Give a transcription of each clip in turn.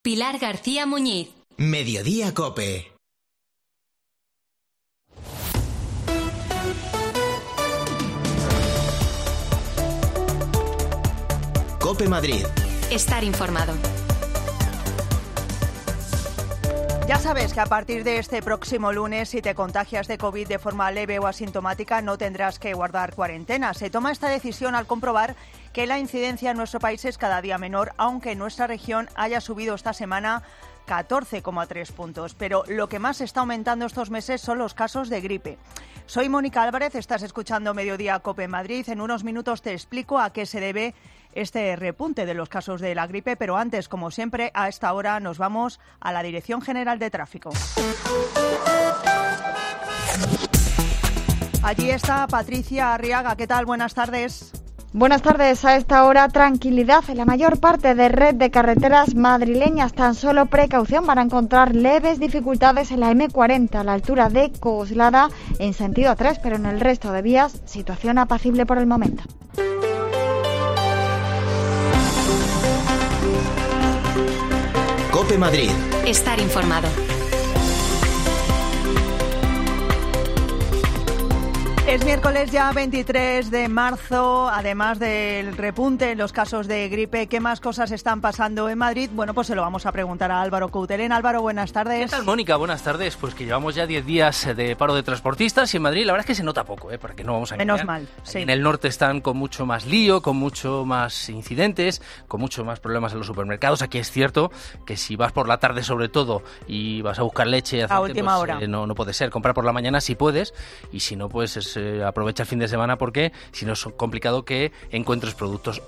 Pilar García Muñiz. Mediodía COPE. COPE Madrid. Estar informado. Ya sabes que a partir de este próximo lunes, si te contagias de COVID de forma leve o asintomática, no tendrás que guardar cuarentena. Se toma esta decisión al comprobar que la incidencia en nuestro país es cada día menor, aunque en nuestra región haya subido esta semana 14,3 puntos. Pero lo que más está aumentando estos meses son los casos de gripe. Soy Mónica Álvarez, estás escuchando Mediodía COPE Madrid. En unos minutos te explico a qué se debe este repunte de los casos de la gripe, pero antes, como siempre, a esta hora nos vamos a la Dirección General de Tráfico. Allí está Patricia Arriaga. ¿Qué tal? Buenas tardes. Buenas tardes. A esta hora, tranquilidad en la mayor parte de red de carreteras madrileñas. Tan solo precaución para encontrar leves dificultades en la M40 a la altura de Coslada en sentido A3, pero en el resto de vías, situación apacible por el momento. COPE Madrid. Estar informado. Es miércoles ya 23 de marzo, además del repunte en los casos de gripe. ¿Qué más cosas están pasando en Madrid? Bueno, pues se lo vamos a preguntar a Álvaro Coutelén. Álvaro, buenas tardes. ¿Qué tal, Mónica? Buenas tardes. Pues que llevamos ya 10 días de paro de transportistas y en Madrid la verdad es que se nota poco, para que no vamos a engañar. Menos mal, sí. En el norte están con mucho más lío, con mucho más incidentes, con mucho más problemas en los supermercados. Aquí es cierto que si vas por la tarde sobre todo y vas a buscar leche, a última hora. No puede ser. Comprar por la mañana si puedes y si no, pues aprovecha el fin de semana porque si no es complicado que encuentres productos.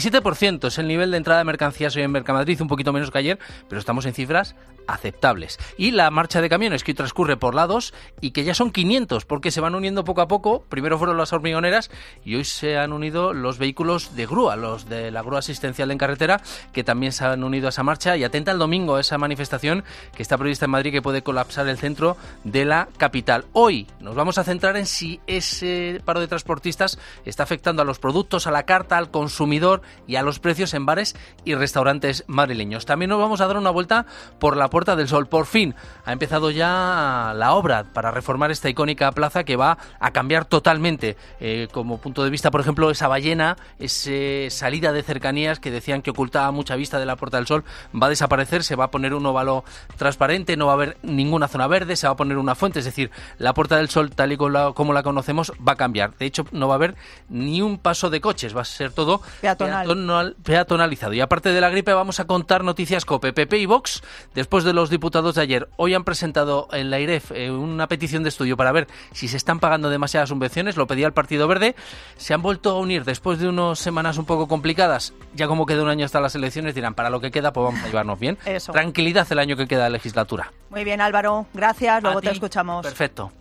87% es el nivel de entrada de mercancías hoy en Mercamadrid, un poquito menos que ayer, pero estamos en cifras aceptables. Y la marcha de camiones que transcurre por la 2 y que ya son 500 porque se van uniendo poco a poco. Primero fueron las hormigoneras y hoy se han unido los vehículos de grúa, los de la grúa asistencial en carretera, que también se han unido a esa marcha. Y atenta el domingo a esa manifestación que está prevista en Madrid, que puede colapsar el centro de la capital. Hoy nos vamos a centrar en si ese paro de transportistas está afectando a los productos, a la carta, al consumidor y a los precios en bares y restaurantes madrileños. También nos vamos a dar una vuelta por la Puerta del Sol. Por fin ha empezado ya la obra para reformar esta icónica plaza que va a cambiar totalmente. Como punto de vista, por ejemplo, esa ballena, esa salida de cercanías que decían que ocultaba mucha vista de la Puerta del Sol, va a desaparecer. Se va a poner un óvalo transparente, no va a haber ninguna zona verde, se va a poner una fuente, es decir, la Puerta del Sol tal y como la conocemos va a cambiar. De hecho, no va a haber ni un paso de coches, va a ser todo peatonalizado. Y aparte de la gripe, vamos a contar noticias COPE. PP y Vox, después de los diputados de ayer, hoy han presentado en la IREF una petición de estudio para ver si se están pagando demasiadas subvenciones. Lo pedía el Partido Verde. Se han vuelto a unir después de unas semanas un poco complicadas. Ya como queda un año hasta las elecciones, dirán, para lo que queda, pues vamos a llevarnos bien. Eso. Tranquilidad el año que queda de legislatura. Muy bien, Álvaro. Gracias. Luego te escuchamos. Perfecto.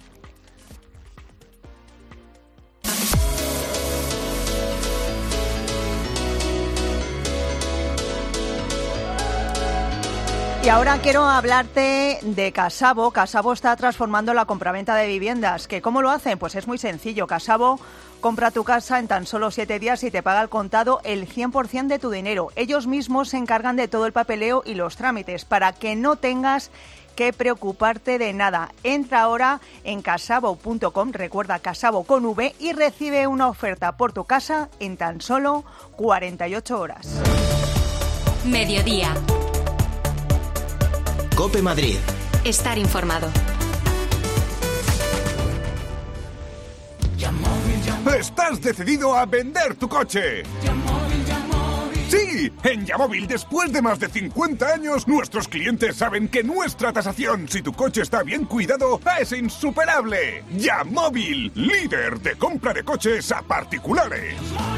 Y ahora quiero hablarte de Casabo. Casabo está transformando la compraventa de viviendas. ¿Que cómo lo hacen? Pues es muy sencillo. Casabo compra tu casa en tan solo 7 días y te paga al contado el 100% de tu dinero. Ellos mismos se encargan de todo el papeleo y los trámites para que no tengas que preocuparte de nada. Entra ahora en casabo.com, recuerda Casabo con V, y recibe una oferta por tu casa en tan solo 48 horas. Mediodía. COPE Madrid. Estar informado. ¿Estás decidido a vender tu coche? ¡Sí! En Yamóvil, después de más de 50 años, nuestros clientes saben que nuestra tasación, si tu coche está bien cuidado, es insuperable. Yamóvil, líder de compra de coches a particulares.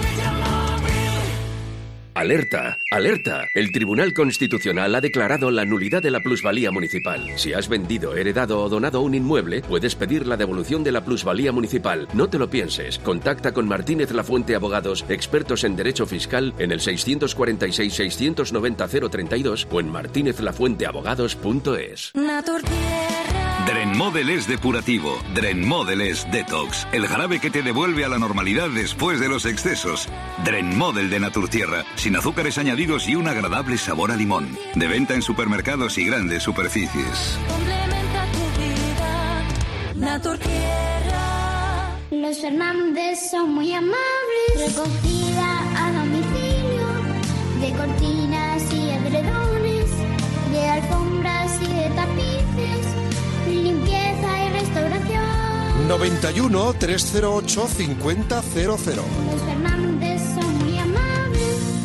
Alerta, alerta. El Tribunal Constitucional ha declarado la nulidad de la plusvalía municipal. Si has vendido, heredado o donado un inmueble, puedes pedir la devolución de la plusvalía municipal. No te lo pienses. Contacta con Martínez Lafuente Abogados, expertos en derecho fiscal, en el 646-690-032 o en martinezlafuenteabogados.es. Drenmodel es depurativo, Drenmodel es detox, el jarabe que te devuelve a la normalidad después de los excesos. Drenmodel de Naturtierra, sin azúcares añadidos y un agradable sabor a limón. De venta en supermercados y grandes superficies. Complementa tu vida, Naturtierra. Los Fernández son muy amables. Recogida a domicilio de cortinas y edredones, de alfombras y de tapices, limpieza y restauración. 91 308 5000. Los Fernández son muy amables.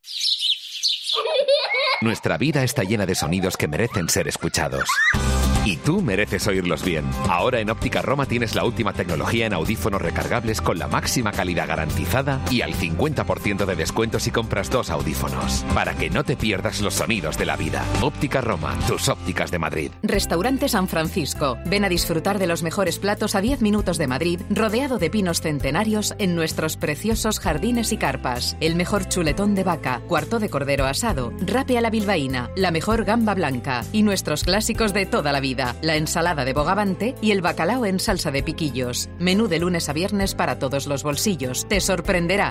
Nuestra vida está llena de sonidos que merecen ser escuchados. Y tú mereces oírlos bien. Ahora en Óptica Roma tienes la última tecnología en audífonos recargables con la máxima calidad garantizada y al 50% de descuento si compras 2 audífonos. Para que no te pierdas los sonidos de la vida. Óptica Roma, tus ópticas de Madrid. Restaurante San Francisco. Ven a disfrutar de los mejores platos a 10 minutos de Madrid, rodeado de pinos centenarios en nuestros preciosos jardines y carpas. El mejor chuletón de vaca, cuarto de cordero asado, rape a la bilbaína, la mejor gamba blanca y nuestros clásicos de toda la vida. La ensalada de bogavante y el bacalao en salsa de piquillos. Menú de lunes a viernes para todos los bolsillos. Te sorprenderá.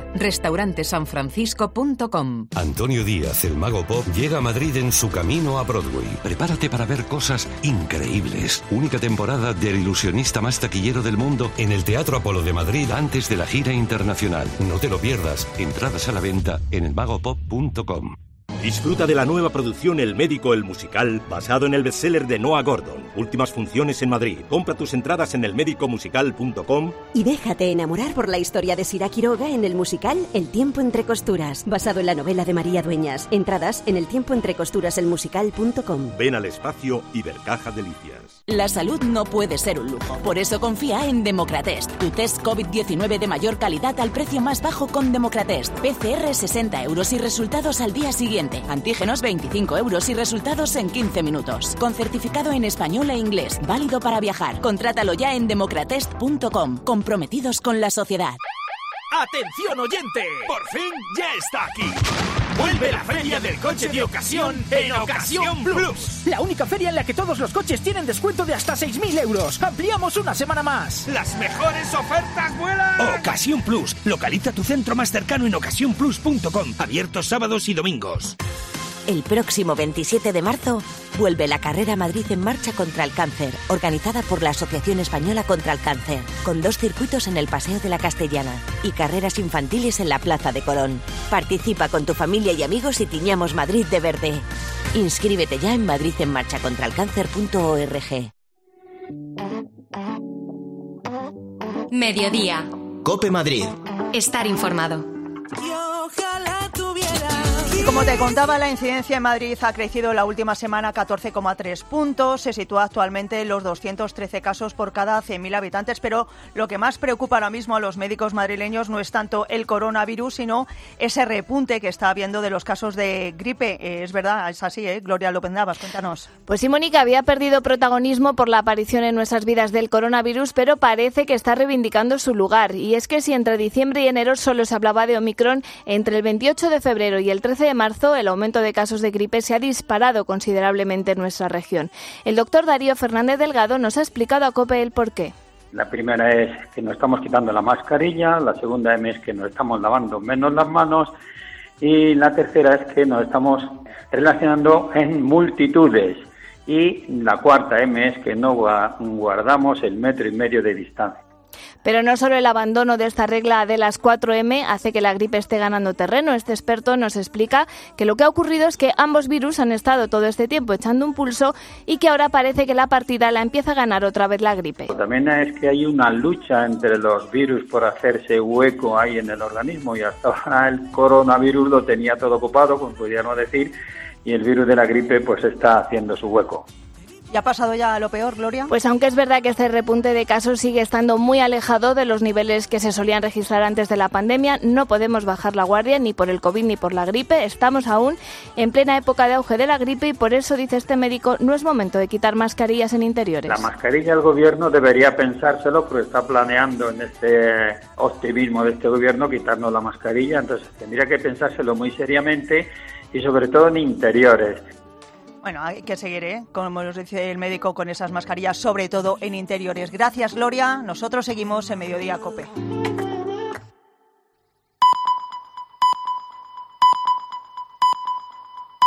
Restaurantesanfrancisco.com. Antonio Díaz, el Mago Pop, llega a Madrid en su camino a Broadway. Prepárate para ver cosas increíbles. Única temporada del ilusionista más taquillero del mundo en el Teatro Apolo de Madrid antes de la gira internacional. No te lo pierdas. Entradas a la venta en elmagopop.com. Disfruta de la nueva producción El Médico, el musical, basado en el bestseller de Noah Gordon. Últimas funciones en Madrid. Compra tus entradas en elmedicomusical.com. Y déjate enamorar por la historia de Sira Quiroga en el musical El tiempo entre costuras, basado en la novela de María Dueñas. Entradas en eltiempoentrecosturasελmusical.com. Ven al espacio Ibercaja Delicias. La salud no puede ser un lujo. Por eso confía en Democratest. Tu test COVID-19 de mayor calidad al precio más bajo con Democratest. PCR 60 € y resultados al día siguiente. Antígenos 25 € y resultados en 15 minutos. Con certificado en español e inglés. Válido para viajar. Contrátalo ya en democratest.com. Comprometidos con la sociedad. ¡Atención oyente! ¡Por fin ya está aquí! ¡Vuelve la feria del coche de ocasión en Ocasión Plus! La única feria en la que todos los coches tienen descuento de hasta 6.000 €. ¡Ampliamos una semana más! ¡Las mejores ofertas vuelan! Ocasión Plus. Localiza tu centro más cercano en ocasiónplus.com. Abiertos sábados y domingos. El próximo 27 de marzo vuelve la carrera Madrid en marcha contra el cáncer, organizada por la Asociación Española contra el Cáncer, con 2 circuitos en el Paseo de la Castellana y carreras infantiles en la Plaza de Colón. Participa con tu familia y amigos y tiñamos Madrid de verde. Inscríbete ya en madridenmarchacontralcáncer.org. Mediodía. COPE Madrid. Estar informado. Como te contaba, la incidencia en Madrid ha crecido la última semana 14,3 puntos. Se sitúa actualmente en los 213 casos por cada 100.000 habitantes. Pero lo que más preocupa ahora mismo a los médicos madrileños no es tanto el coronavirus, sino ese repunte que está habiendo de los casos de gripe. Es verdad, es así, ¿eh? Gloria López Navas, cuéntanos. Pues sí, Mónica, había perdido protagonismo por la aparición en nuestras vidas del coronavirus, pero parece que está reivindicando su lugar. Y es que si entre diciembre y enero solo se hablaba de Omicron, entre el 28 de febrero y el 13 de marzo, el aumento de casos de gripe se ha disparado considerablemente en nuestra región. El doctor Darío Fernández Delgado nos ha explicado a COPE el porqué. La primera es que nos estamos quitando la mascarilla, la segunda es que nos estamos lavando menos las manos y la tercera es que nos estamos relacionando en multitudes y la cuarta es que no guardamos el 1,5 metros de distancia. Pero no solo el abandono de esta regla de las 4M hace que la gripe esté ganando terreno. Este experto nos explica que lo que ha ocurrido es que ambos virus han estado todo este tiempo echando un pulso y que ahora parece que la partida la empieza a ganar otra vez la gripe. También es que hay una lucha entre los virus por hacerse hueco ahí en el organismo y hasta ahora el coronavirus lo tenía todo ocupado, como podríamos decir, y el virus de la gripe pues está haciendo su hueco. ¿Ya ha pasado ya lo peor, Gloria? Pues aunque es verdad que este repunte de casos sigue estando muy alejado de los niveles que se solían registrar antes de la pandemia, no podemos bajar la guardia ni por el COVID ni por la gripe. Estamos aún en plena época de auge de la gripe y por eso, dice este médico, no es momento de quitar mascarillas en interiores. La mascarilla el gobierno debería pensárselo porque está planeando en este optimismo de este gobierno quitarnos la mascarilla, entonces tendría que pensárselo muy seriamente y sobre todo en interiores. Bueno, hay que seguir, como nos dice el médico, con esas mascarillas, sobre todo en interiores. Gracias, Gloria. Nosotros seguimos en Mediodía COPE.